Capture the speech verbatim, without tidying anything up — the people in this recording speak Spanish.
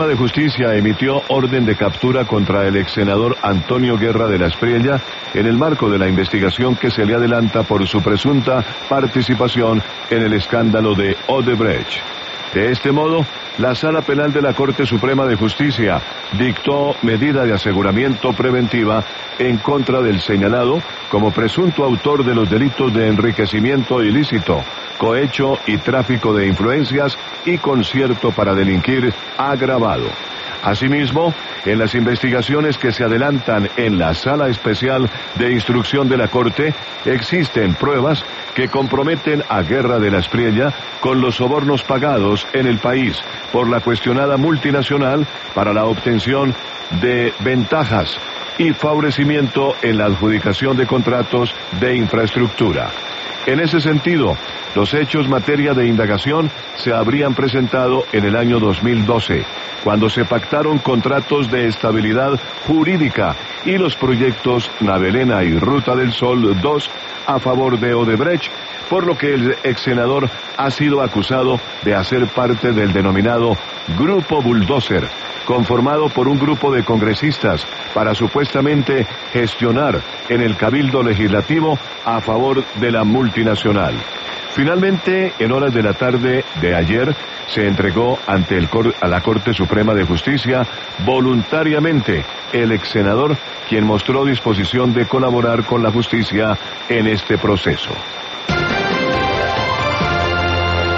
de Justicia emitió orden de captura contra el ex senador Antonio Guerra de la Espriella en el marco de la investigación que se le adelanta por su presunta participación en el escándalo de Odebrecht. De este modo, la Sala Penal de la Corte Suprema de Justicia dictó medida de aseguramiento preventiva en contra del señalado como presunto autor de los delitos de enriquecimiento ilícito, cohecho y tráfico de influencias y concierto para delinquir agravado. Asimismo, en las investigaciones que se adelantan en la Sala Especial de Instrucción de la Corte, existen pruebas que comprometen a Guerra de la Espriella con los sobornos pagados en el país por la cuestionada multinacional para la obtención de ventajas y favorecimiento en la adjudicación de contratos de infraestructura. En ese sentido, los hechos materia de indagación se habrían presentado en el año dos mil doce, cuando se pactaron contratos de estabilidad jurídica y los proyectos Navelena y Ruta del Sol dos a favor de Odebrecht, por lo que el ex senador ha sido acusado de hacer parte del denominado Grupo Bulldozer, conformado por un grupo de congresistas para supuestamente gestionar en el Cabildo Legislativo a favor de la multinacional. Finalmente, en horas de la tarde de ayer, se entregó ante el cor a la Corte Suprema de Justicia voluntariamente el ex senador, quien mostró disposición de colaborar con la justicia en este proceso.